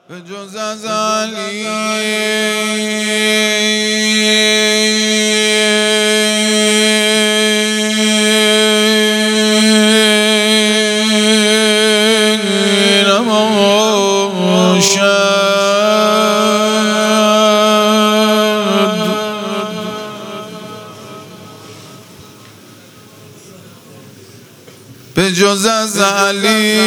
به جز از علی به جز از علی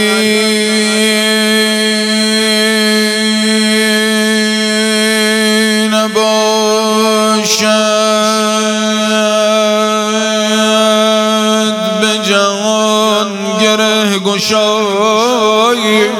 نباشد به جهان گره گشای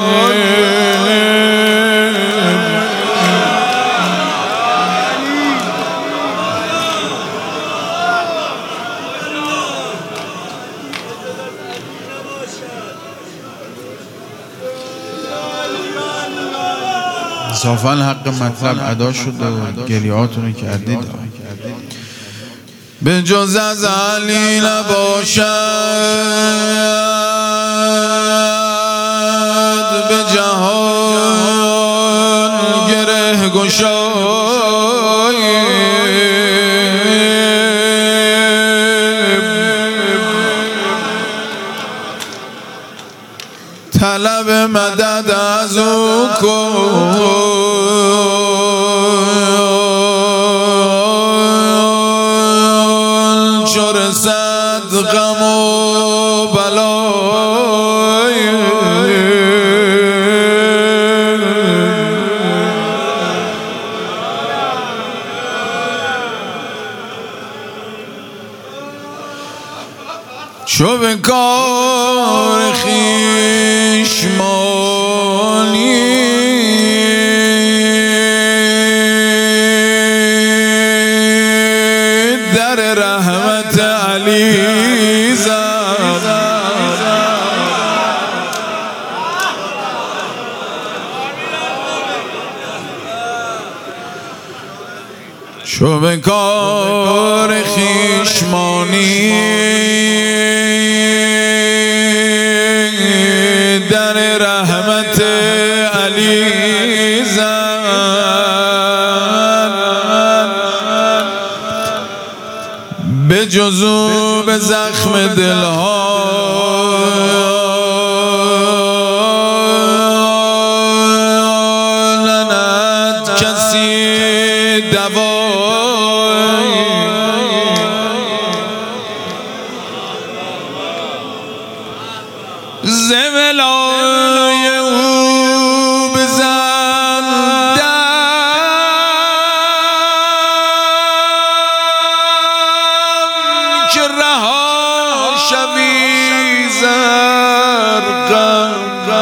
انصافاً حق مطلب ادا شده و گریهاتونو کردید. به جز از علی نباشد به جهان گره گشای طلب مدد از او کن چو رسد غم و بلای چو به کار خویش مانی در رحمت علی زد چو به کار خویش مانی در رحمت علی زد به جز او به زخم دلها نند کسی دوای ز ولای او بزن دم که رها شوی زرقم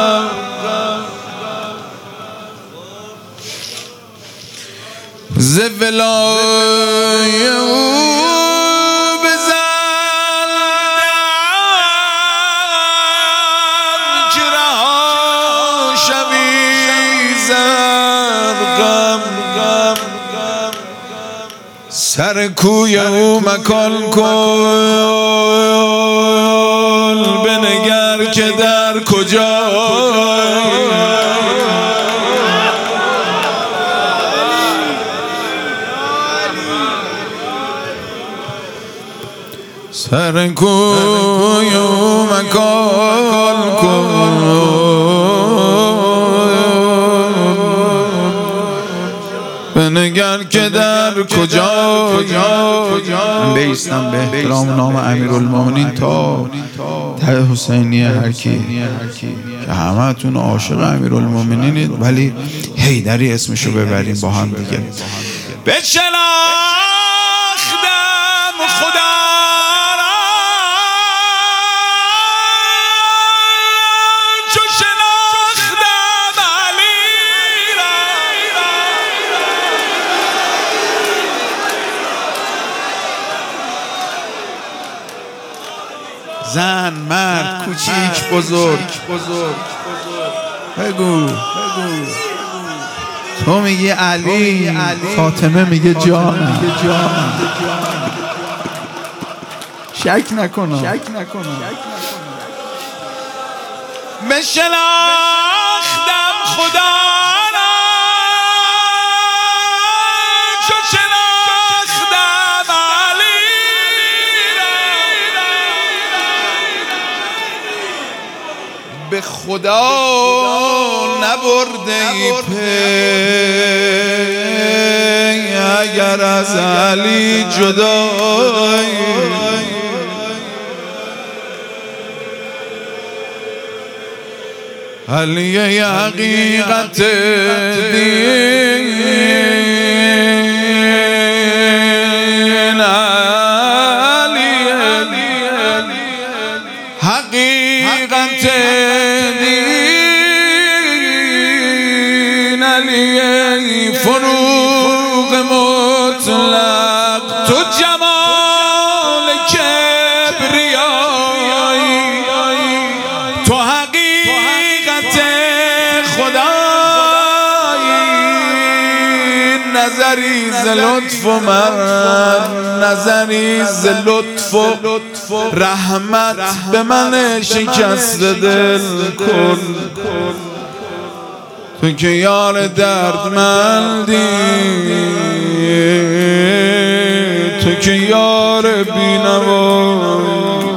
ز ولای او سر کوی او مکان کن بنگر که در کجا سر کوی او مکان کن بنگر که در کجا من بیستم به احترام نام امیرالمومنین تا ته حسینیه هر کی که همه تون عاشق امیرالمومنینید ولی حیدری اسمشو ببریم با هم دیگه. بشناختم خدا زن مرد کوچیک بزرگ بگو تو میگی علی فاطمه میگه جانم شک نکنم بشناختم خدا را خدا نبرده ای پی اگر از علی جدایی علی حقیقت دین حقیقت دین علی فروغ مطلق تو جمال کبریایی تو حقیقت خدایی نظری ز لطف و نظری ز لطف و رحمت به من شکست دل کن تو که یار دردمندی تو که یار بینوایی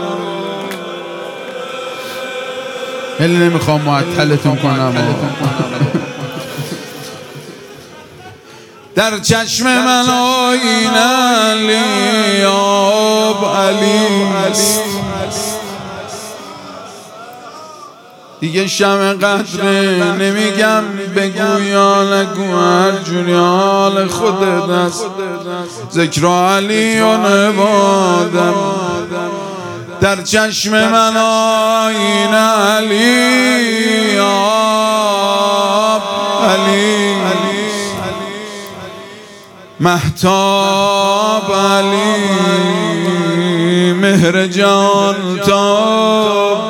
خیلی نمیخوام معطلتون کنم در چشم من آیین علی آب علی است دیگه شمع قدره نمیگم بگو یا نگو هر جوری حال خودت است ذکر علی و نبادم در چشم من آیین علی آب علی مهتاب علی مهر جان تاب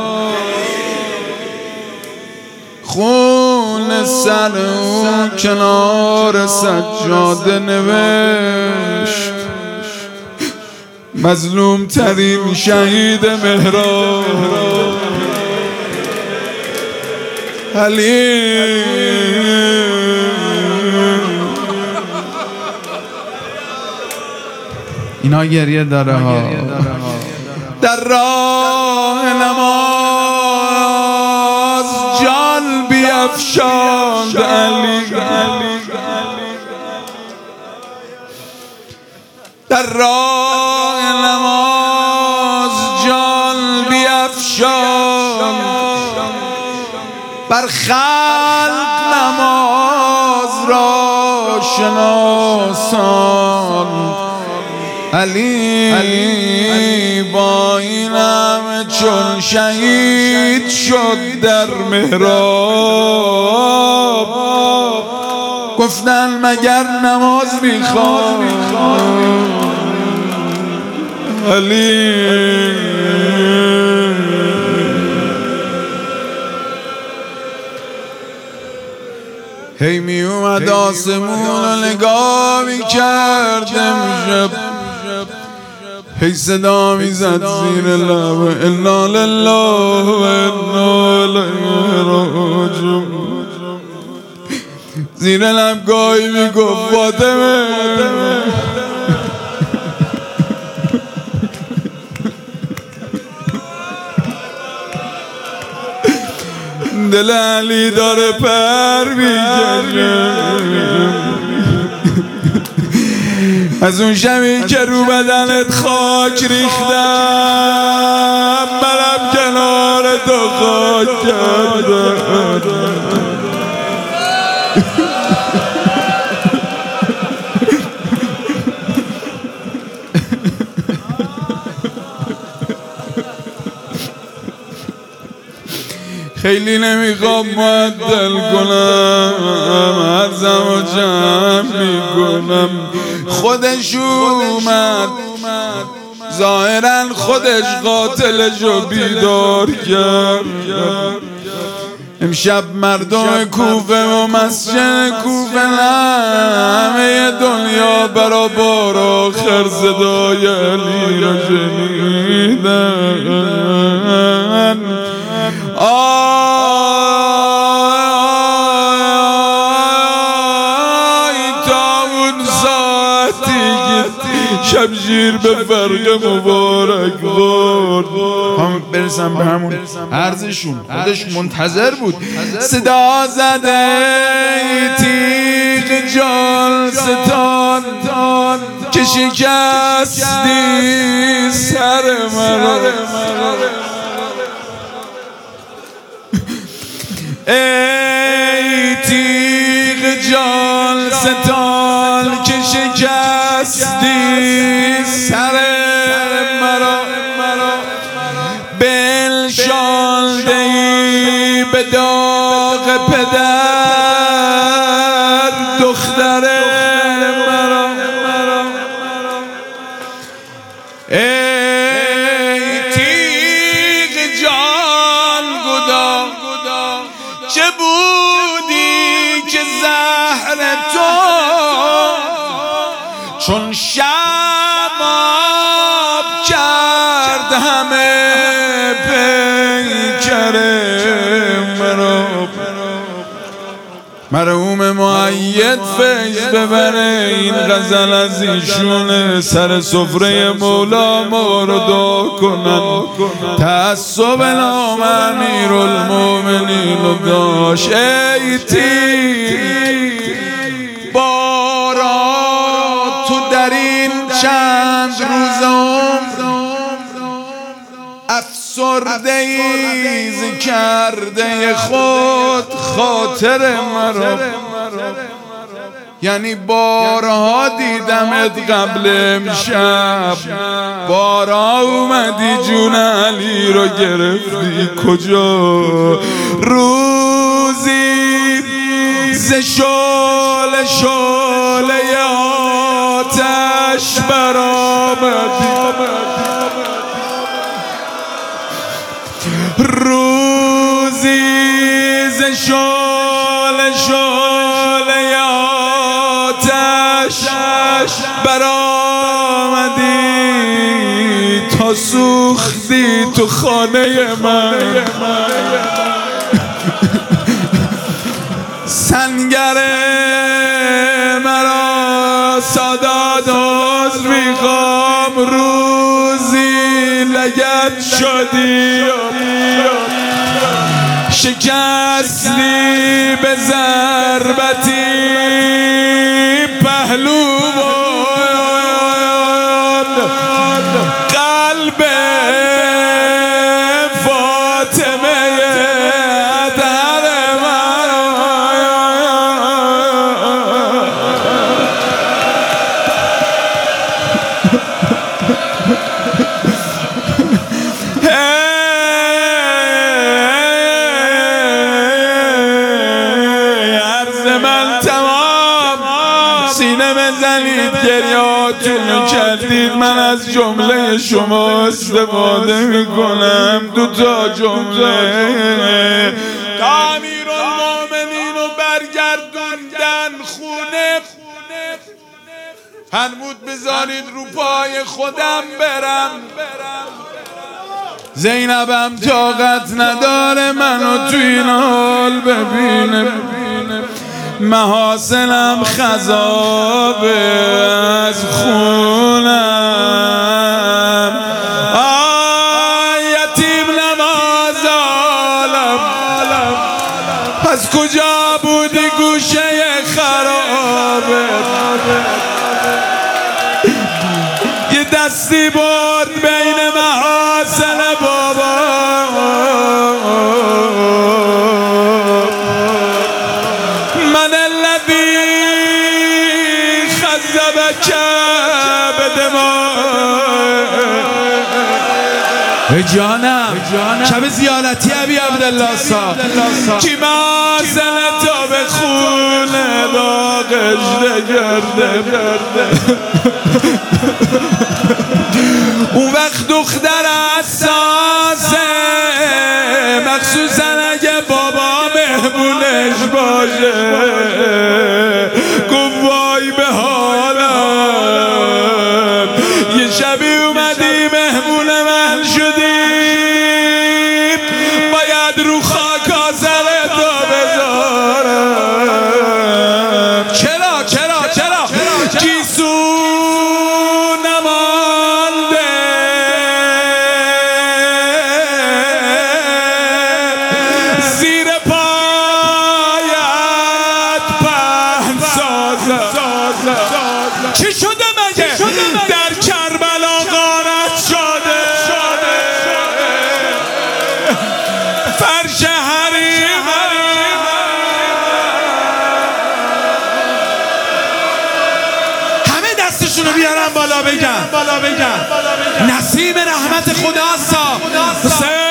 خون سر او کنار سجاده نوشت مظلوم ترین شهید مهراب علی اینا گریه داره ها در راه نماز جان بیفشاند علی در راه نماز جان بیفشاند بر خلق نماز را شناسان علی با این همه چون شهید شد در محراب گفتن مگر نماز میخواد علی هی می اومد آسمون رو نگاه میکرد امشب هی صدا میزد زیر لب انا لله و انا الیه راجعون زیر لب گاهی میگفت فاطمه دل علی داره پر میکشه از اون شبی که رو بدنت خاک ریختم منم کنار تو خاک کردم خیلی نمیخوام معطل کنم عرضم و جمع میکنم خودش اومد ظاهرا خودش قاتلشو بیدار کرد امشب مردم کوفه و مسجد کوفه همه دنیا برابر آخر صدای علی را شنیدن شمشیر به فرق مبارک برد. هم برسم به همون عرضشون، خودش منتظر بود. صدا زده تیغ جان ستان که شکستی سر مرا. ای تیغ جان ستان که شکستی سر مرا، بنشانده ای به داغ پدر دختر مرا. ای تیغ جان گدا چه بودی که زهر تو چون شماب کرد همه پیکر مرا. مرحوم مؤید فیض ببره این غزل از ایشونه، سر سفره مولا ما رو دعا کنن. تعصب نام امیرالمومنین رو داشت. ای تیر بارا تو در این چند روز افسرده ای کرده خود خاطر مرا. یعنی بارها دیدمت قبل امشب، بارها اومدی جون علی رو گرفتی کجا. روزی ز شعله آتش برآمدی، روزی ز شعله آتش برآمدی تا سوختی تو خانه من. سنگر مرا سادات عذر میخوام، روزی لگد شدی شکستی به ضربتی پهلوان قلب فاطمه در مرا. سینه بزنید گریاتونو کردید، من از جمله شما استفاده میکنم. دو تا جمله امیرالمومنین رو برگردوندن خونه، فرمود بذارید رو پای خودم برم. زینبم طاقت نداره منو تو این حال ببینه، محاسنم خضابه از خونم. یتیم نماز عالم پس کجا بودی گوشه خرابه. یه دستی برد بین محاسن بابا، من الذی خذبک بدماء. جانم شب زیارتی ابی عبدالله صاحب کی محاسن تو به خون داغشته کرده. اون وقت دختر حساسه، مخصوصا اگه بابا مهمونش باشه، گفت وای به حالم. یه شبی اومدی مهمون من شدی، باید رو خاک آزرتو بذارم. چرا گیسو بیارم بالا بگم نسیم رحمت خداست. حسین